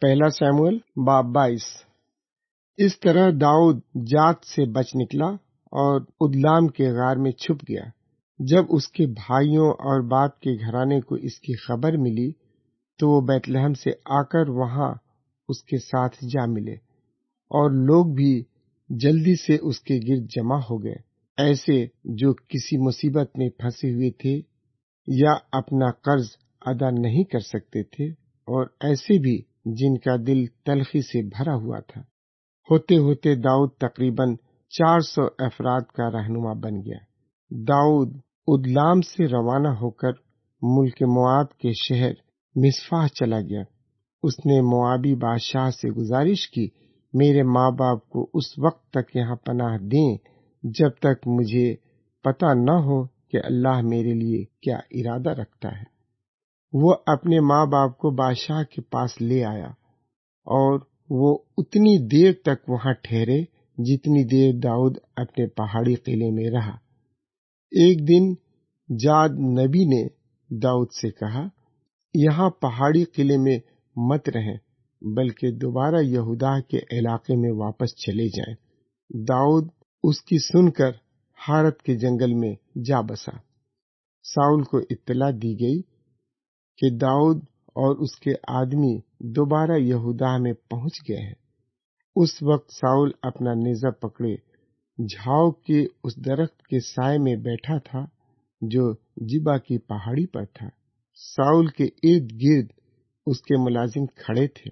پہلا ساموئیل باب 22۔ اس طرح داؤد جات سے بچ نکلا اور ادلام کے غار میں چھپ گیا۔ جب اس کے بھائیوں اور باپ کے گھرانے کو اس کی خبر ملی تو وہ بیت لحم سے آ کر وہاں اس کے ساتھ جا ملے، اور لوگ بھی جلدی سے اس کے گرد جمع ہو گئے، ایسے جو کسی مصیبت میں پھنسے ہوئے تھے یا اپنا قرض ادا نہیں کر سکتے تھے، اور ایسے بھی جن کا دل تلخی سے بھرا ہوا تھا۔ ہوتے ہوتے داؤد تقریباً 400 افراد کا رہنما بن گیا۔ داؤد ادلام سے روانہ ہو کر ملک مواب کے شہر مصفاہ چلا گیا۔ اس نے موابی بادشاہ سے گزارش کی، میرے ماں باپ کو اس وقت تک یہاں پناہ دیں جب تک مجھے پتہ نہ ہو کہ اللہ میرے لیے کیا ارادہ رکھتا ہے۔ وہ اپنے ماں باپ کو بادشاہ کے پاس لے آیا، اور وہ اتنی دیر تک وہاں ٹھہرے جتنی دیر داؤد اپنے پہاڑی قلعے میں رہا۔ ایک دن جاد نبی نے داؤد سے کہا، یہاں پہاڑی قلعے میں مت رہیں، بلکہ دوبارہ یہودا کے علاقے میں واپس چلے جائیں۔ داؤد اس کی سن کر حارت کے جنگل میں جا بسا۔ ساؤل کو اطلاع دی گئی کہ داؤد اور اس کے آدمی دوبارہ یہودا میں پہنچ گئے ہیں۔ اس وقت ساؤل اپنا نیزہ پکڑے جھاؤ کے اس درخت کے سائے میں بیٹھا تھا جو جبا کی پہاڑی پر تھا۔ ساؤل کے ارد گرد اس کے ملازم کھڑے تھے۔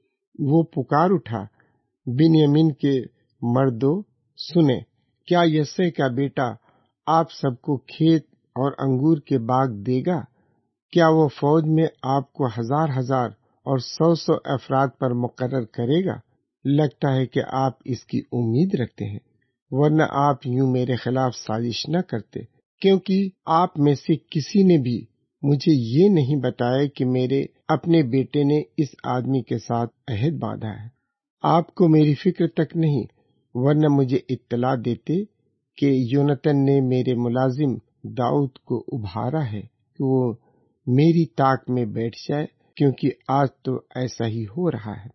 وہ پکار اٹھا، بنیامین کے مردو سنیں، کیا یسے کا بیٹا آپ سب کو کھیت اور انگور کے باغ دے گا؟ کیا وہ فوج میں آپ کو 1000 اور 100 افراد پر مقرر کرے گا؟ لگتا ہے کہ آپ اس کی امید رکھتے ہیں، ورنہ آپ یوں میرے خلاف سازش نہ کرتے، کیونکہ آپ میں سے کسی نے بھی مجھے یہ نہیں بتایا کہ میرے اپنے بیٹے نے اس آدمی کے ساتھ عہد باندھا ہے۔ آپ کو میری فکر تک نہیں، ورنہ مجھے اطلاع دیتے کہ یونتن نے میرے ملازم داؤد کو ابھارا ہے کہ وہ میری طاق میں بیٹھ جائے، کیونکہ آج تو ایسا ہی ہو رہا ہے۔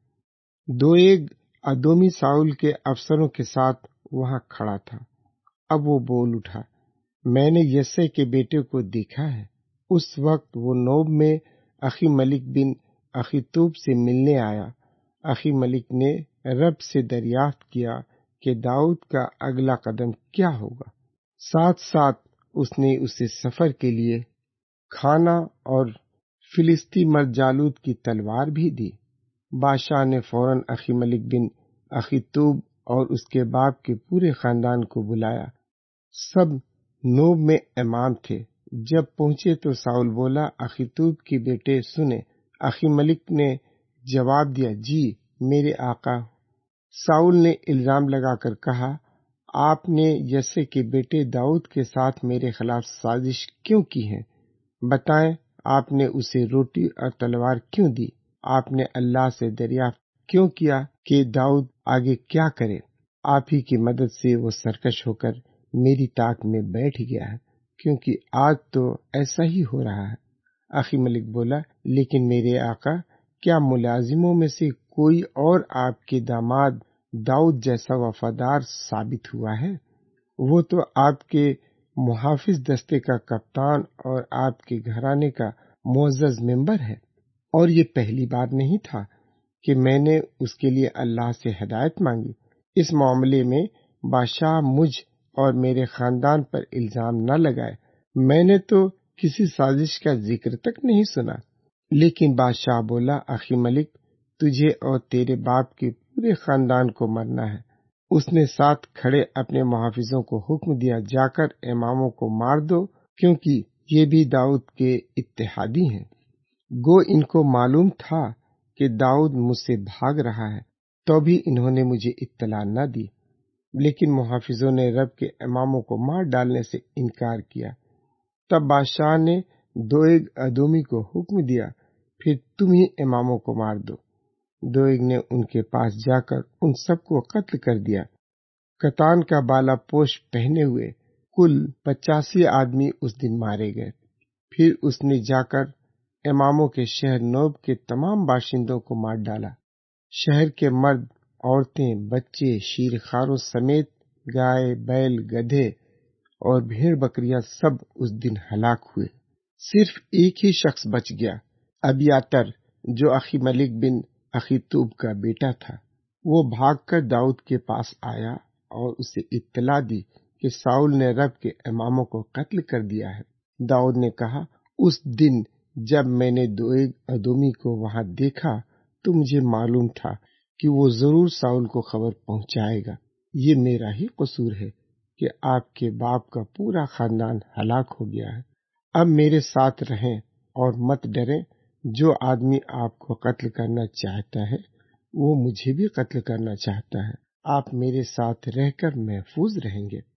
دویگ ادومی ساؤل کے افسروں کے ساتھ وہاں کھڑا تھا۔ اب وہ بول اٹھا، میں نے یسے کے بیٹے کو دیکھا ہے۔ اس وقت وہ نوب میں اخی ملک بن اخیتوب سے ملنے آیا۔ اخی ملک نے رب سے دریافت کیا کہ داؤد کا اگلا قدم کیا ہوگا۔ ساتھ ساتھ اس نے اسے سفر کے لیے کھانا اور فلسطی مرد جالود کی تلوار بھی دی۔ بادشاہ نے فوراً اخی ملک بن اخیتوب اور اس کے باپ کے پورے خاندان کو بلایا۔ سب نوب میں امام تھے۔ جب پہنچے تو ساؤل بولا، اخیتوب کے بیٹے سنیں۔ اخی ملک نے جواب دیا، جی میرے آقا۔ ساؤل نے الزام لگا کر کہا، آپ نے یسے کے بیٹے داؤد کے ساتھ میرے خلاف سازش کیوں کی ہے؟ بتائیں، آپ نے اسے روٹی اور تلوار کیوں دی؟ آپ نے اللہ سے دریافت کیوں کیا کہ داؤد آگے کیا کرے؟ آپ ہی کی مدد سے وہ سرکش ہو کر میری طاق میں بیٹھ گیا ہے، کیونکہ آج تو ایسا ہی ہو رہا ہے۔ اخی ملک بولا، لیکن میرے آقا، کیا ملازموں میں سے کوئی اور آپ کے داماد داؤد جیسا وفادار ثابت ہوا ہے؟ وہ تو آپ کے محافظ دستے کا کپتان اور آپ کے گھرانے کا معزز ممبر ہے، اور یہ پہلی بار نہیں تھا کہ میں نے اس کے لیے اللہ سے ہدایت مانگی۔ اس معاملے میں بادشاہ مجھ اور میرے خاندان پر الزام نہ لگائے، میں نے تو کسی سازش کا ذکر تک نہیں سنا۔ لیکن بادشاہ بولا، اخی ملک، تجھے اور تیرے باپ کے پورے خاندان کو مرنا ہے۔ اس نے ساتھ کھڑے اپنے محافظوں کو حکم دیا، جا کر اماموں کو مار دو، کیونکہ یہ بھی داؤد کے اتحادی ہیں۔ گو ان کو معلوم تھا کہ داؤد مجھ سے بھاگ رہا ہے، تو بھی انہوں نے مجھے اطلاع نہ دی۔ لیکن محافظوں نے رب کے اماموں کو مار ڈالنے سے انکار کیا۔ تب بادشاہ نے دویگ ادومی کو حکم دیا، پھر تم ہی اماموں کو مار دو۔ دویگ نے ان کے پاس جا کر ان سب کو قتل کر دیا۔ کتان کا بالا پوش پہنے ہوئے کل 85 آدمی اس دن مارے گئے۔ پھر اس نے جا کر اماموں کے شہر نوب کے تمام باشندوں کو مار ڈالا۔ شہر کے مرد، عورتیں، بچے، شیرخواروں سمیت گائے، بیل، گدھے اور بھیڑ بکریاں سب اس دن ہلاک ہوئے۔ صرف ایک ہی شخص بچ گیا، ابیاتر، جو اخی ملک بن اخیتوب کا بیٹا تھا۔ وہ بھاگ کر داؤد کے پاس آیا اور اسے اطلاع دی کہ ساؤل نے رب کے اماموں کو قتل کر دیا ہے۔ داؤد نے کہا، اس دن جب میں نے دویگ ادومی کو وہاں دیکھا تو مجھے معلوم تھا کہ وہ ضرور ساؤل کو خبر پہنچائے گا۔ یہ میرا ہی قصور ہے کہ آپ کے باپ کا پورا خاندان ہلاک ہو گیا ہے۔ اب میرے ساتھ رہیں اور مت ڈریں۔ جو آدمی آپ کو قتل کرنا چاہتا ہے وہ مجھے بھی قتل کرنا چاہتا ہے۔ آپ میرے ساتھ رہ کر محفوظ رہیں گے۔